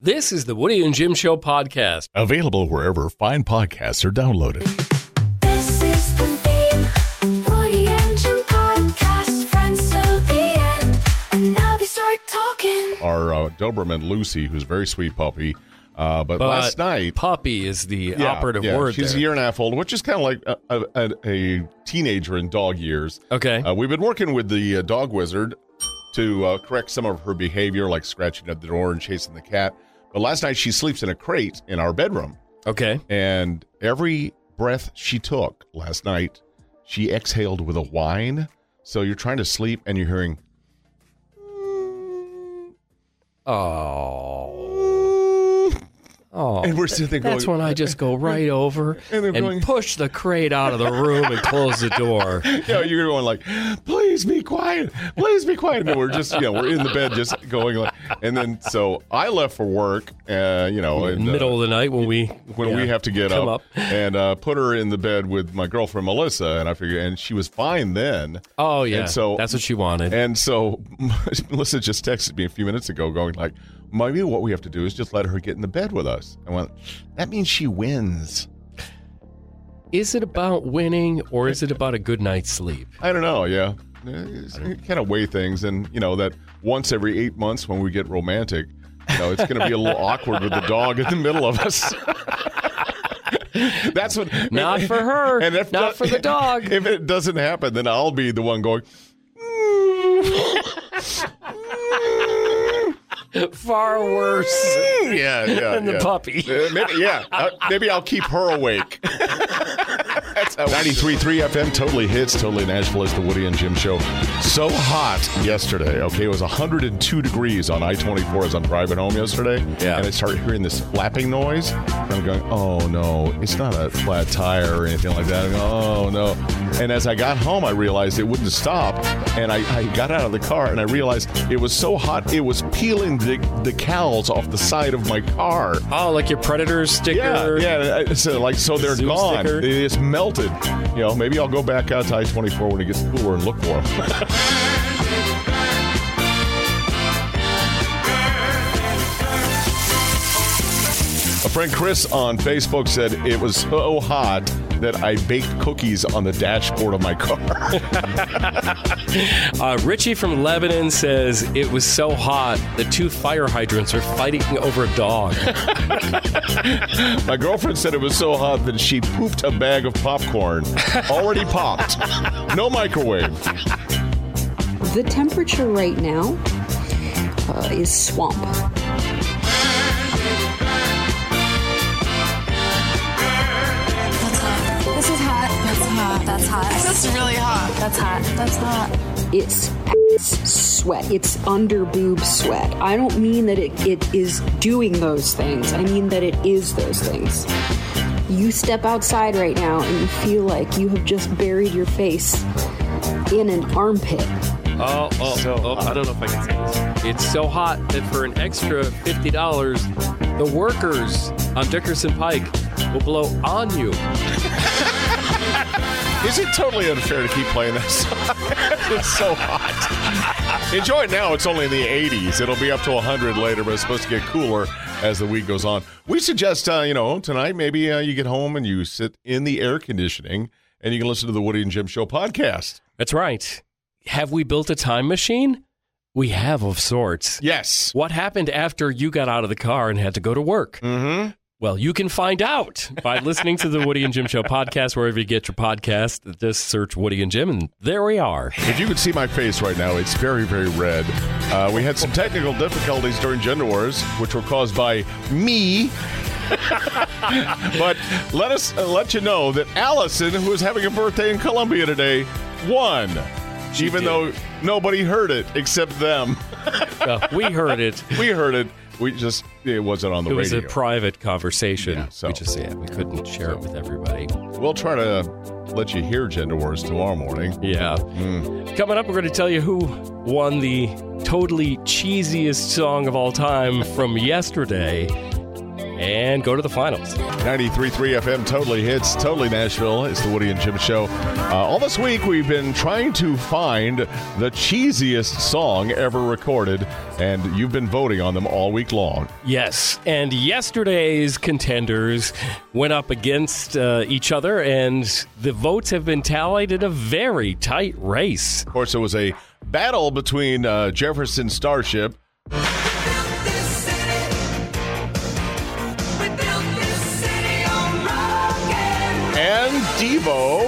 This is the Woody and Jim Show podcast. Available wherever fine podcasts are downloaded. This is the theme, Woody and Jim podcast, friends till the end, and now they start talking. Our Doberman Lucy, who's a very sweet puppy, but last night... Puppy is the operative word she's there. a year and a half old, which is kind of like a teenager in dog years. Okay. We've been working with the dog wizard to correct some of her behavior, like scratching at the door and chasing the cat. But last night, she sleeps in a crate in our bedroom. Okay. And every breath she took last night, she exhaled with a whine. So you're trying to sleep and you're hearing... Oh, and we're sitting there going... That's when I just go right over and push the crate out of the room and close the door. You're going like, please be quiet. Please be quiet. And we're just, we're in the bed just going like... And then, so I left for work, in the middle of the night when we have to get up and put her in the bed with my girlfriend Melissa, and she was fine then. Oh, yeah. And so, that's what she wanted. And so Melissa just texted me a few minutes ago going like, maybe what we have to do is just let her get in the bed with us. I went, that means she wins. Is it about winning or is it about a good night's sleep? I don't know, yeah. Kind of weigh things. And, that once every 8 months when we get romantic, it's going to be a little awkward with the dog in the middle of us. That's what. Not for her. And not for the dog. If it doesn't happen, then I'll be the one going, far worse than the puppy. Maybe I'll keep her awake. That's how 93.3 FM, totally hits, totally Nashville is the Woody and Jim Show. So hot yesterday, okay? It was 102 degrees on I-24 as I'm driving home yesterday. Yeah. And I started hearing this flapping noise. And I'm going, oh, no, it's not a flat tire or anything like that. I go, oh, no. And as I got home, I realized it wouldn't stop. And I got out of the car, and I realized it was so hot, it was peeling the decals off the side of my car. Oh, like your Predator sticker? Yeah. So they're Zoo gone. sticker. It's melted. Maybe I'll go back out to I-24 when it gets cooler and look for them. A friend Chris on Facebook said it was so hot that I baked cookies on the dashboard of my car. Richie from Lebanon says it was so hot that 2 fire hydrants are fighting over a dog. My girlfriend said it was so hot that she pooped a bag of popcorn. Already popped. No microwave. The temperature right now is swamp. This is hot. That's hot. That's hot. This is really hot. That's hot. That's hot. It's sweat. It's under boob sweat. I don't mean that it is doing those things. I mean that it is those things. You step outside right now and you feel like you have just buried your face in an armpit. I don't know if I can say this. It's so hot that for an extra $50, the workers on Dickerson Pike will blow on you. Is it totally unfair to keep playing that song? It's so hot. Enjoy it now. It's only in the 80s. It'll be up to 100 later, but it's supposed to get cooler as the week goes on. We suggest, tonight maybe you get home and you sit in the air conditioning and you can listen to the Woody and Jim Show podcast. That's right. Have we built a time machine? We have, of sorts. Yes. What happened after you got out of the car and had to go to work? Mm-hmm. Well, you can find out by listening to the Woody and Jim Show podcast, wherever you get your podcast. Just search Woody and Jim, and there we are. If you could see my face right now, it's very, very red. We had some technical difficulties during Gender Wars, which were caused by me. But let you know that Allison, who is having a birthday in Columbia today, won. Even though nobody heard it except them. We heard it. We heard it. It wasn't on the radio. It was a private conversation. Yeah, so. We couldn't share it with everybody. We'll try to let you hear Gender Wars tomorrow morning. Yeah. Coming up, we're going to tell you who won the totally cheesiest song of all time from yesterday. and go to the finals. 93.3 FM, Totally Hits, Totally Nashville. It's the Woody and Jim Show. All this week, we've been trying to find the cheesiest song ever recorded, and you've been voting on them all week long. Yes, and yesterday's contenders went up against each other, and the votes have been tallied in a very tight race. Of course, it was a battle between Jefferson Starship and Devo.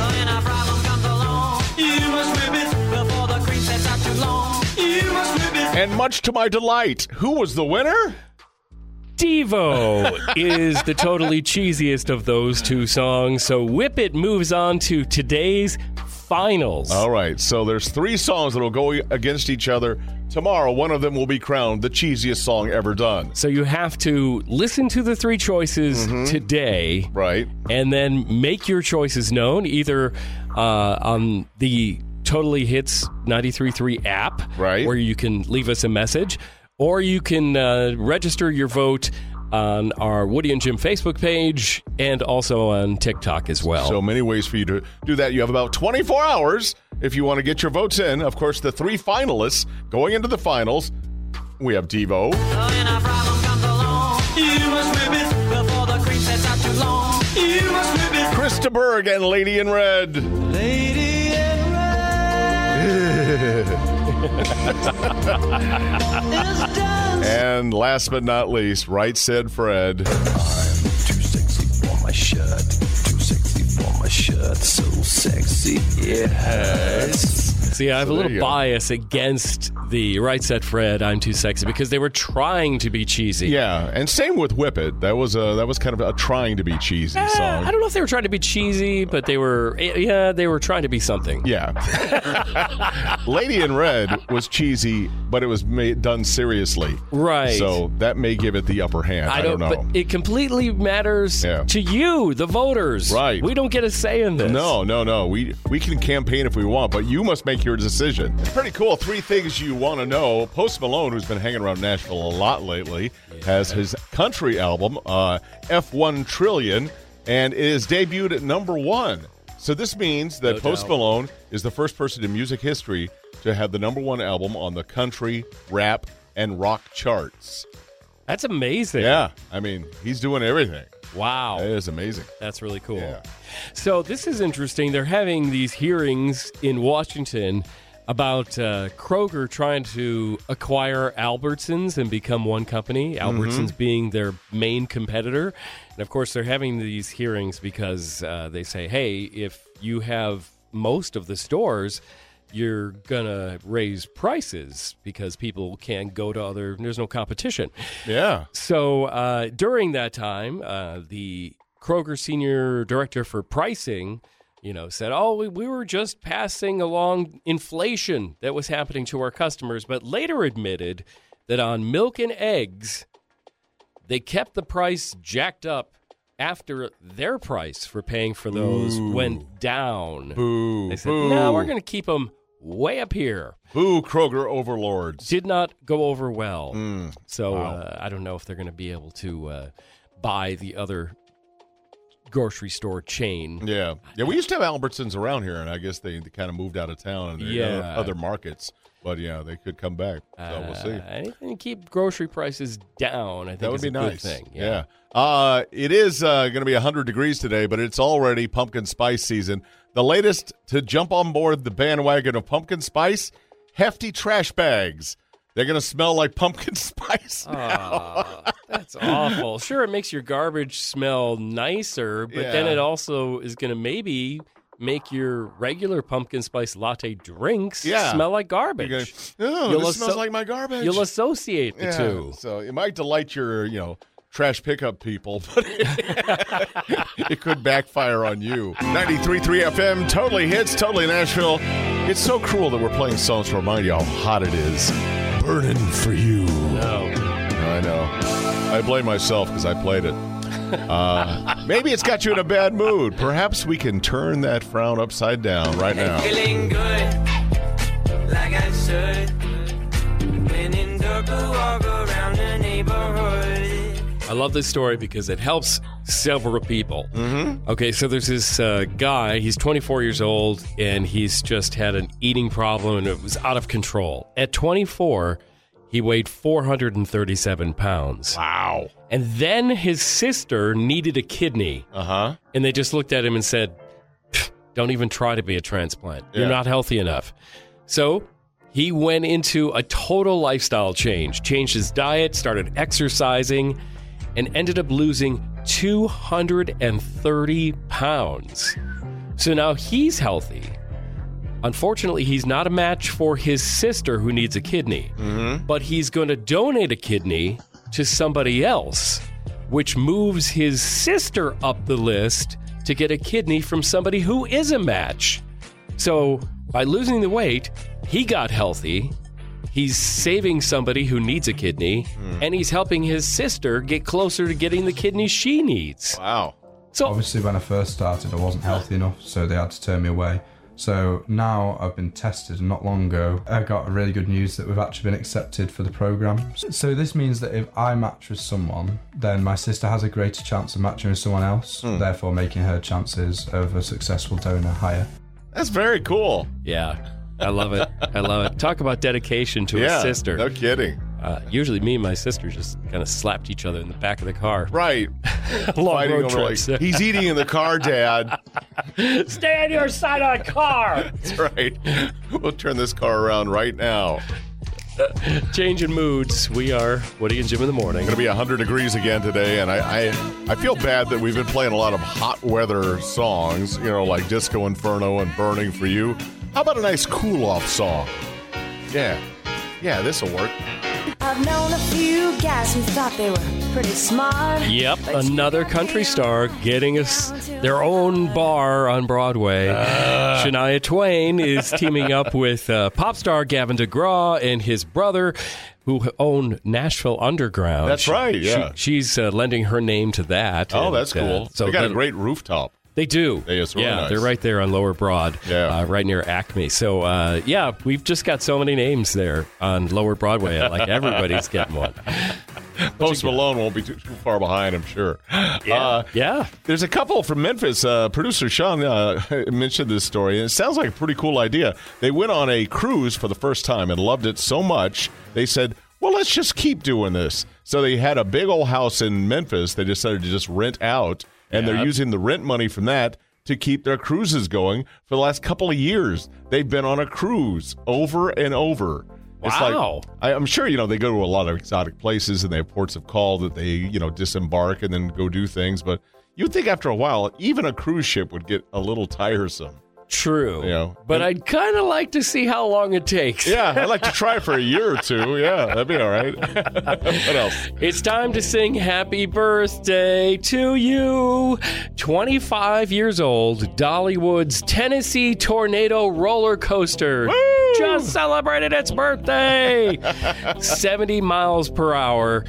And much to my delight, who was the winner? Devo is the totally cheesiest of those two songs, so Whip It moves on to today's finals. All right, so there's 3 songs that will go against each other. Tomorrow, one of them will be crowned the cheesiest song ever done. So you have to listen to the 3 choices today. Right. And then make your choices known, either on the Totally Hits 93.3 app, right, where you can leave us a message, or you can register your vote on our Woody and Jim Facebook page and also on TikTok as well. So many ways for you to do that. You have about 24 hours if you want to get your votes in. Of course, the 3 finalists going into the finals, we have Devo. Krista Berg and Lady in Red. Lady in Red. And last but not least, Right Said Fred. I'm too sexy for my shirt. Too sexy for my shirt. So sexy, yes. See, I have So a there little you go. bias against the Right Said Fred, I'm Too Sexy, because they were trying to be cheesy. Yeah, and same with Whip It. That was kind of a trying to be cheesy song. I don't know if they were trying to be cheesy, but they were trying to be something. Yeah. Lady in Red was cheesy, but it was done seriously. Right. So that may give it the upper hand. I don't know. But it completely matters to you, the voters. Right. We don't get a say in this. No. We can campaign if we want, but you must make your decision. It's pretty cool. 3 things you want to know. Post Malone, who's been hanging around Nashville a lot lately, has his country album, F1 Trillion, and it is debuted at number 1. So this means that Post Malone is the first person in music history to have the number 1 album on the country, rap, and rock charts. That's amazing. Yeah. I mean, he's doing everything. Wow. It is amazing. That's really cool. Yeah. So this is interesting. They're having these hearings in Washington about Kroger trying to acquire Albertsons and become one company, Albertsons being their main competitor. And, of course, they're having these hearings because they say, hey, if you have most of the stores, you're going to raise prices because people can't go to other, there's no competition. Yeah. So during that time, the Kroger Senior Director for Pricing, said, we were just passing along inflation that was happening to our customers, but later admitted that on milk and eggs, they kept the price jacked up after their price for paying for those went down. Boo. They said, no, we're going to keep them way up here. Boo, Kroger overlords. Did not go over well. So Wow. I don't know if they're going to be able to buy the other grocery store chain. Yeah. We used to have Albertsons around here, and I guess they kind of moved out of town and other markets. But, they could come back. So we'll see. Anything to keep grocery prices down, I think That would is be a nice. good thing. Yeah. It is going to be 100 degrees today, but it's already pumpkin spice season. The latest to jump on board the bandwagon of pumpkin spice, hefty trash bags. They're going to smell like pumpkin spice now. That's awful. Sure, it makes your garbage smell nicer, but then it also is going to maybe make your regular pumpkin spice latte drinks smell like garbage. This smells like my garbage. You'll associate the two. So it might delight your, trash pickup people, but it could backfire on you. 93.3 FM, Totally Hits, Totally Nashville. It's so cruel that we're playing songs to remind you how hot it is. Burning for you. No. I know. I blame myself because I played it. Maybe it's got you in a bad mood. Perhaps we can turn that frown upside down right now. Feeling good, like I should. When in dark, I walk around the neighborhood. I love this story because it helps several people. Mm-hmm. Okay, so there's this guy. He's 24 years old, and he's just had an eating problem, and it was out of control. At 24, he weighed 437 pounds. Wow. And then his sister needed a kidney. Uh-huh. And they just looked at him and said, don't even try to be a transplant. You're not healthy enough. So he went into a total lifestyle change, changed his diet, started exercising, and ended up losing 230 pounds. So now he's healthy. Unfortunately, he's not a match for his sister who needs a kidney, but he's going to donate a kidney to somebody else, which moves his sister up the list to get a kidney from somebody who is a match. So by losing the weight, he got healthy. He's saving somebody who needs a kidney, and he's helping his sister get closer to getting the kidney she needs. Wow. So Obviously, when I first started, I wasn't healthy enough, so they had to turn me away. So now I've been tested, and not long ago, I got really good news that we've actually been accepted for the programme. So this means that if I match with someone, then my sister has a greater chance of matching with someone else, therefore making her chances of a successful donor higher. That's very cool. yeah, I love it. I love it. Talk about dedication to a sister. No kidding. Usually me and my sister just kind of slapped each other in the back of the car. Right. Long Fighting road over trips. like, he's eating in the car, Dad. Stay on your side of the car. That's right. We'll turn this car around right now. Changing moods. We are Woody and Jim in the morning. Going to be 100 degrees again today, and I feel bad that we've been playing a lot of hot weather songs, like Disco Inferno and Burning for You. How about a nice cool-off song? Yeah, this will work. I've known a few guys who thought they were pretty smart. Yep, another country star getting us their own bar on Broadway. Shania Twain is teaming up with pop star Gavin DeGraw and his brother, who own Nashville Underground. That's right, yeah. She's lending her name to that. Oh, and, that's cool. So they got a great rooftop. They do. It's really nice. They're right there on Lower Broad, right near Acme. So, we've just got so many names there on Lower Broadway. Like, everybody's getting one. Post Malone won't be too far behind, I'm sure. Yeah. There's a couple from Memphis. Producer Sean mentioned this story, and it sounds like a pretty cool idea. They went on a cruise for the first time and loved it so much, they said, well, let's just keep doing this. So they had a big old house in Memphis they decided to just rent out. And they're using the rent money from that to keep their cruises going for the last couple of years. They've been on a cruise over and over. It's wow. Like, I'm sure, they go to a lot of exotic places and they have ports of call that they, disembark and then go do things. But you'd think after a while, even a cruise ship would get a little tiresome. True. But I'd kind of like to see how long it takes. Yeah, I'd like to try it for a year or two. Yeah, that'd be all right. What else? It's time to sing happy birthday to you. 25 years old, Dollywood's Tennessee Tornado roller coaster just celebrated its birthday. 70 miles per hour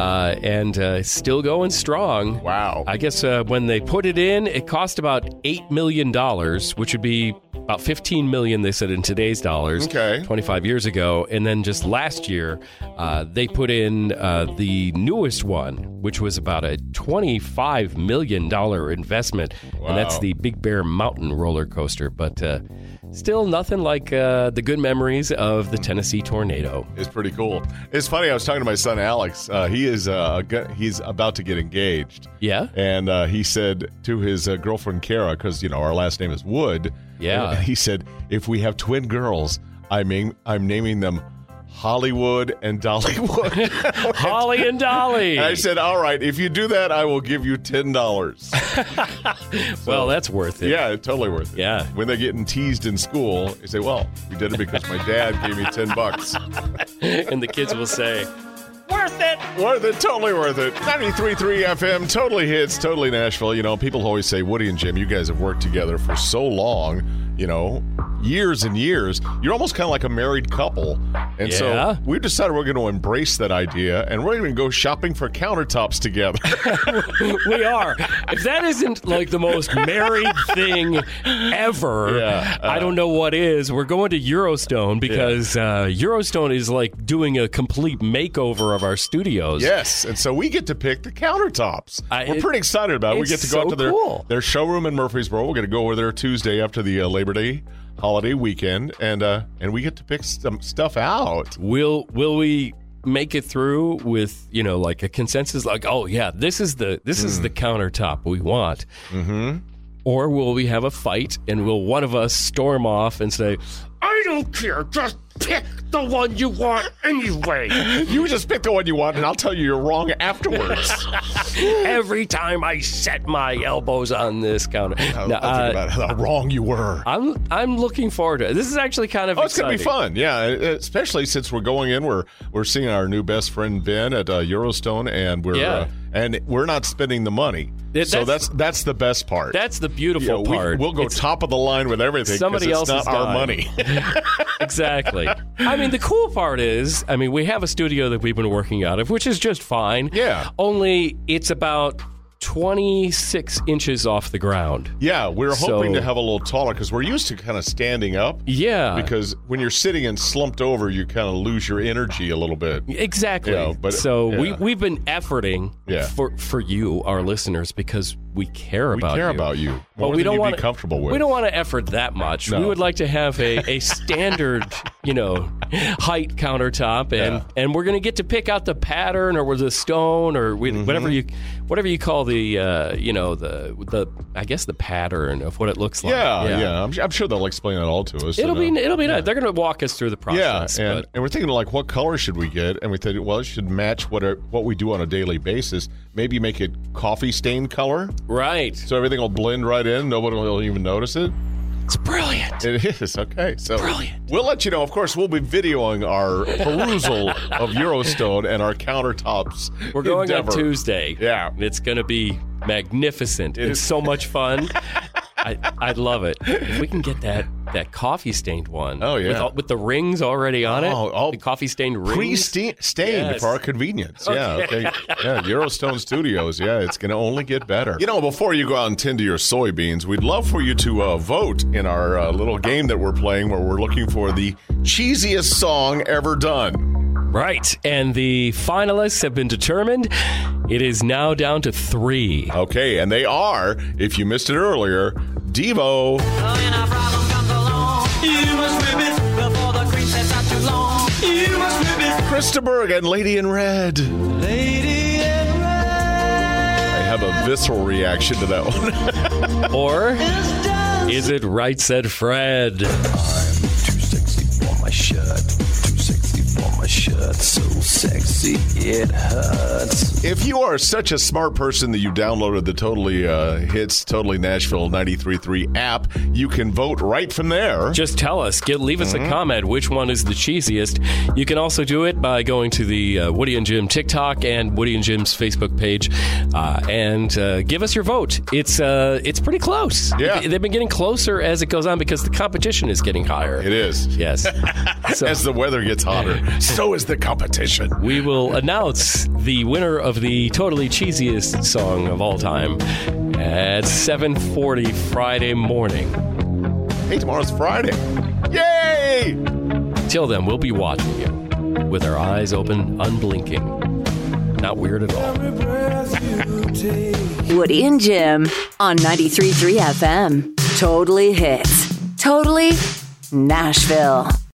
and still going strong. Wow. I guess when they put it in, it cost about $8 million, which would be about $15 million, they said, in today's dollars. Okay. 25 years ago. And then just last year, they put in the newest one, which was about a $25 million investment. Wow. And that's the Big Bear Mountain roller coaster. But still nothing like the good memories of the Tennessee Tornado. It's pretty cool. It's funny, I was talking to my son Alex. He's about to get engaged. Yeah? And he said to his girlfriend Kara, because, our last name is Wood. Yeah. He said, if we have twin girls, I'm naming them Hollywood and Dollywood. Holly and Dolly. And I said, all right, if you do that, I will give you $10. Well, that's worth it. Yeah, totally worth it. Yeah. When they're getting teased in school, they say, well, we did it because my dad gave me $10. And the kids will say, worth it. Worth it, totally worth it. 93.3 FM, totally hits, totally Nashville. People always say, Woody and Jim, you guys have worked together for so long, years and years. You're almost kind of like a married couple. And so we've decided we're going to embrace that idea, and we're going to go shopping for countertops together. We are. If that isn't like the most married thing ever, I don't know what is. We're going to Eurostone because Eurostone is like doing a complete makeover of our studios. Yes, and so we get to pick the countertops. We're pretty excited about it. We get to go out to their showroom in Murfreesboro. We're going to go over there Tuesday after the Labor Day holiday weekend, and we get to pick some stuff out. Will we make it through with like a consensus? Like, oh yeah, this is the countertop we want. Mm-hmm. Or will we have a fight and will one of us storm off and say, I don't care, just pick the one you want anyway. You just pick the one you want, and I'll tell you you're wrong afterwards. Every time I set my elbows on this counter. Think about how wrong you were. I'm looking forward to it. This is actually kind of exciting. It's going to be fun, yeah. Especially since we're going in, we're seeing our new best friend Ben at Eurostone, and we're not spending the money. So that's the best part. That's the beautiful part. We'll go top of the line with everything. Somebody else it's not our money. Exactly. I mean, the cool part is, we have a studio that we've been working out of, which is just fine. Yeah. Only it's about 26 inches off the ground. Yeah, we're hoping to have a little taller because we're used to kind of standing up. Yeah. Because when you're sitting and slumped over, you kind of lose your energy a little bit. Exactly. We've been efforting for you, our listeners, because we care about you. We care about you. More but we than don't want to be comfortable with. We don't want to effort that much. No. We would like to have a standard, height countertop, and we're going to get to pick out the pattern or the stone or whatever you call the I guess the pattern of what it looks like. Yeah. I'm sure they'll explain it all to us. It'll be nice. They're going to walk us through the process. Yeah, and we're thinking like, what color should we get? And we think, well, it should match what we do on a daily basis. Maybe make it coffee stain color. Right. So everything will blend right in. Nobody will even notice it. It's brilliant. It is. Okay. So brilliant. We'll let you know. Of course, we'll be videoing our perusal of Eurostone and our countertops. We're going endeavor. on Tuesday. Yeah. It's going to be magnificent. It's so much fun. I'd love it. If we can get that coffee stained one. Oh, yeah. With the rings already on it. Oh, the coffee stained rings. Pre-stained for our convenience. Okay. Yeah, okay. Yeah, Eurostone Studios. Yeah, it's going to only get better. Before you go out and tend to your soybeans, we'd love for you to vote in our little game that we're playing where we're looking for the cheesiest song ever done. Right. And the finalists have been determined. It is now down to 3. Okay, and they are, if you missed it earlier, Devo. Krista Berg and Lady in Red. I have a visceral reaction to that one. Or is it Right Said Fred? I'm too sexy for my shirt. Too sexy for my shirt. So sexy it hurts. If you are such a smart person that you downloaded the Totally Hits, Totally Nashville 93.3 app, you can vote right from there. Just tell us. Leave us a comment. Which one is the cheesiest? You can also do it by going to the Woody and Jim TikTok and Woody and Jim's Facebook page and give us your vote. It's pretty close. Yeah. They've been getting closer as it goes on because the competition is getting higher. It is. Yes. As the weather gets hotter, so is the competition. We will announce the winner of the totally cheesiest song of all time at 7:40 Friday morning. Hey, tomorrow's Friday. Yay! Till then, we'll be watching you with our eyes open, unblinking. Not weird at all. Woody and Jim on 93.3 FM. Totally Hits. Totally Nashville.